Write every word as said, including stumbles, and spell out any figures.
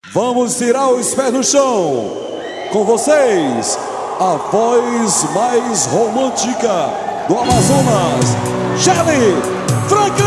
Vamos tirar os pés no chão. Com vocês, a voz mais romântica do Amazonas, Shelly Frank.